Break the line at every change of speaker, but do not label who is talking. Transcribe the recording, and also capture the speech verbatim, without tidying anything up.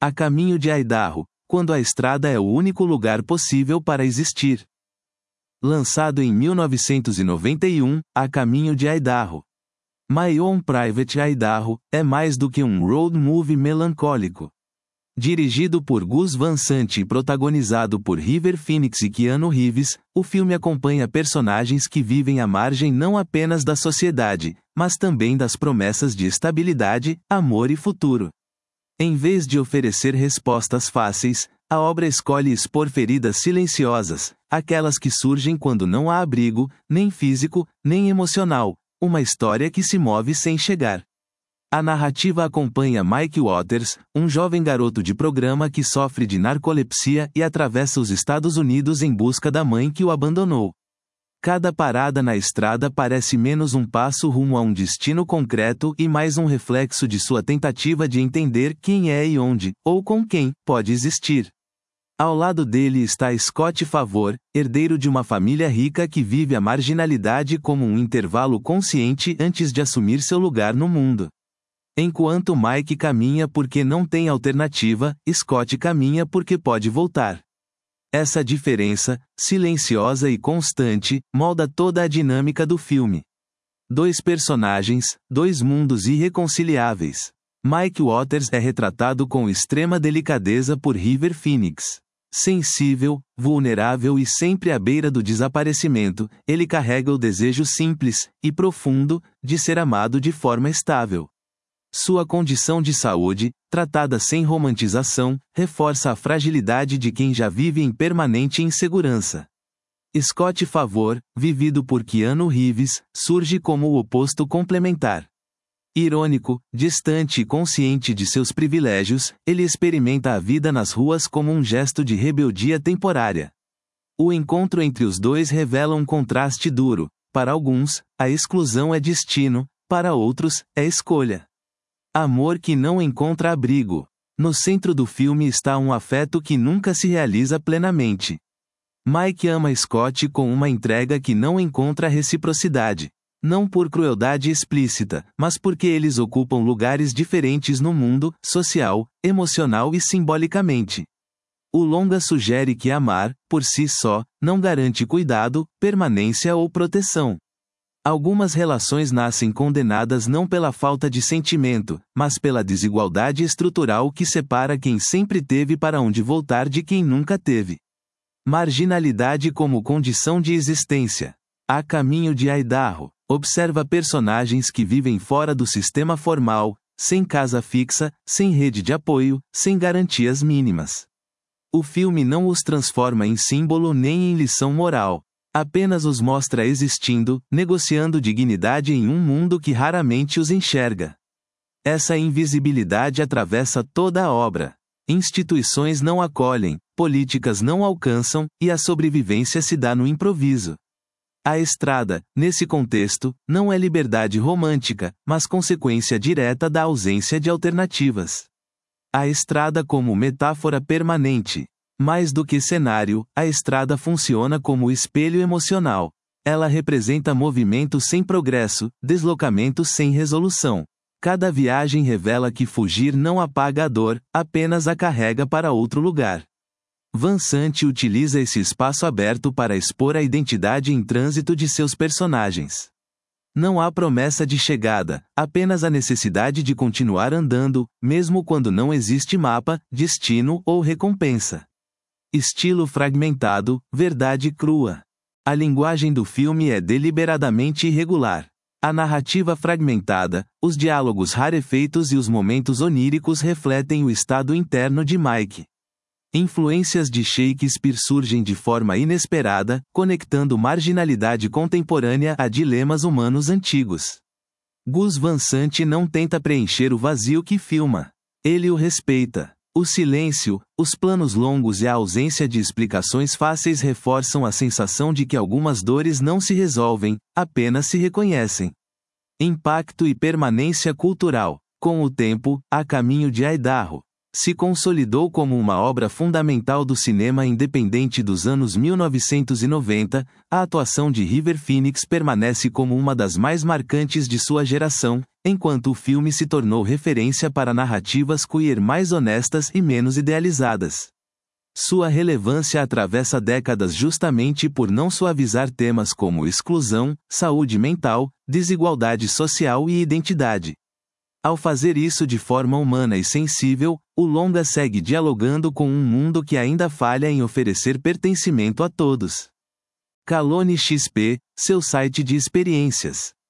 A caminho de Idaho, quando a estrada é o único lugar possível para existir. Lançado em mil novecentos e noventa e um, A Caminho de Idaho. My Own Private Idaho é mais do que um road movie melancólico. Dirigido por Gus Van Sant e protagonizado por River Phoenix e Keanu Reeves, o filme acompanha personagens que vivem à margem não apenas da sociedade, mas também das promessas de estabilidade, amor e futuro. Em vez de oferecer respostas fáceis, a obra escolhe expor feridas silenciosas, aquelas que surgem quando não há abrigo, nem físico, nem emocional, uma história que se move sem chegar. A narrativa acompanha Mike Waters, um jovem garoto de programa que sofre de narcolepsia e atravessa os Estados Unidos em busca da mãe que o abandonou. Cada parada na estrada parece menos um passo rumo a um destino concreto e mais um reflexo de sua tentativa de entender quem é e onde, ou com quem, pode existir. Ao lado dele está Scott Favor, herdeiro de uma família rica que vive a marginalidade como um intervalo consciente antes de assumir seu lugar no mundo. Enquanto Mike caminha porque não tem alternativa, Scott caminha porque pode voltar. Essa diferença, silenciosa e constante, molda toda a dinâmica do filme. Dois personagens, dois mundos irreconciliáveis. Mike Waters é retratado com extrema delicadeza por River Phoenix. Sensível, vulnerável e sempre à beira do desaparecimento, ele carrega o desejo simples e profundo de ser amado de forma estável. Sua condição de saúde, tratada sem romantização, reforça a fragilidade de quem já vive em permanente insegurança. Scott Favor, vivido por Keanu Reeves, surge como o oposto complementar. Irônico, distante e consciente de seus privilégios, ele experimenta a vida nas ruas como um gesto de rebeldia temporária. O encontro entre os dois revela um contraste duro. Para alguns, a exclusão é destino, para outros, é escolha. Amor que não encontra abrigo. No centro do filme está um afeto que nunca se realiza plenamente. Mike ama Scott com uma entrega que não encontra reciprocidade. Não por crueldade explícita, mas porque eles ocupam lugares diferentes no mundo, social, emocional e simbolicamente. O longa sugere que amar, por si só, não garante cuidado, permanência ou proteção. Algumas relações nascem condenadas não pela falta de sentimento, mas pela desigualdade estrutural que separa quem sempre teve para onde voltar de quem nunca teve. Marginalidade como condição de existência. A Caminho de Idaho observa personagens que vivem fora do sistema formal, sem casa fixa, sem rede de apoio, sem garantias mínimas. O filme não os transforma em símbolo nem em lição moral. Apenas os mostra existindo, negociando dignidade em um mundo que raramente os enxerga. Essa invisibilidade atravessa toda a obra. Instituições não acolhem, políticas não alcançam, e a sobrevivência se dá no improviso. A estrada, nesse contexto, não é liberdade romântica, mas consequência direta da ausência de alternativas. A estrada como metáfora permanente. Mais do que cenário, a estrada funciona como espelho emocional. Ela representa movimento sem progresso, deslocamento sem resolução. Cada viagem revela que fugir não apaga a dor, apenas a carrega para outro lugar. Van Sant utiliza esse espaço aberto para expor a identidade em trânsito de seus personagens. Não há promessa de chegada, apenas a necessidade de continuar andando, mesmo quando não existe mapa, destino ou recompensa. Estilo fragmentado, verdade crua. A linguagem do filme é deliberadamente irregular. A narrativa fragmentada, os diálogos rarefeitos e os momentos oníricos refletem o estado interno de Mike. Influências de Shakespeare surgem de forma inesperada, conectando marginalidade contemporânea a dilemas humanos antigos. Gus Van Sant não tenta preencher o vazio que filma. Ele o respeita. O silêncio, os planos longos e a ausência de explicações fáceis reforçam a sensação de que algumas dores não se resolvem, apenas se reconhecem. Impacto e permanência cultural. Com o tempo, A Caminho de Idaho Se consolidou como uma obra fundamental do cinema independente dos anos mil novecentos e noventa, a atuação de River Phoenix permanece como uma das mais marcantes de sua geração, enquanto o filme se tornou referência para narrativas queer mais honestas e menos idealizadas. Sua relevância atravessa décadas justamente por não suavizar temas como exclusão, saúde mental, desigualdade social e identidade. Ao fazer isso de forma humana e sensível, o longa segue dialogando com um mundo que ainda falha em oferecer pertencimento a todos. Calone X P, seu site de experiências.